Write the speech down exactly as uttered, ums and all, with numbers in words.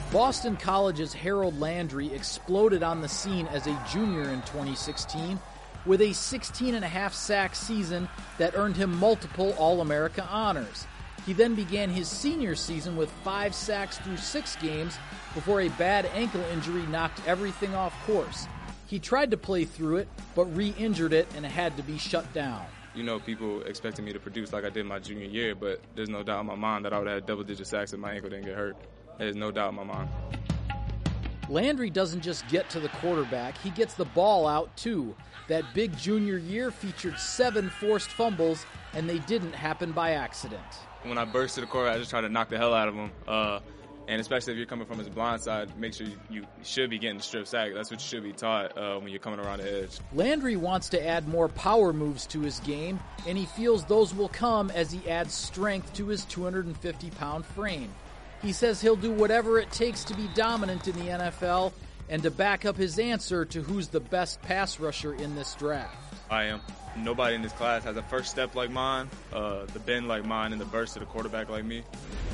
Boston College's Harold Landry exploded on the scene as a junior in twenty sixteen with a sixteen and a half sack season that earned him multiple All-America honors. He then began his senior season with five sacks through six games before a bad ankle injury knocked everything off course. He tried to play through it, but re-injured it and had to be shut down. You know, people expected me to produce like I did my junior year, but there's no doubt in my mind that I would have had double-digit sacks if my ankle didn't get hurt. There's no doubt in my mind. Landry doesn't just get to the quarterback, he gets the ball out too. That big junior year featured seven forced fumbles, and they didn't happen by accident. When I burst to the quarterback, I just try to knock the hell out of him. Uh, and especially if you're coming from his blind side, make sure you, you should be getting the strip sack. That's what you should be taught uh, when you're coming around the edge. Landry wants to add more power moves to his game, and he feels those will come as he adds strength to his two hundred fifty pound frame. He says he'll do whatever it takes to be dominant in the N F L and to back up his answer to who's the best pass rusher in this draft. I am. Nobody in this class has a first step like mine, uh, the bend like mine, and the burst to the quarterback like me.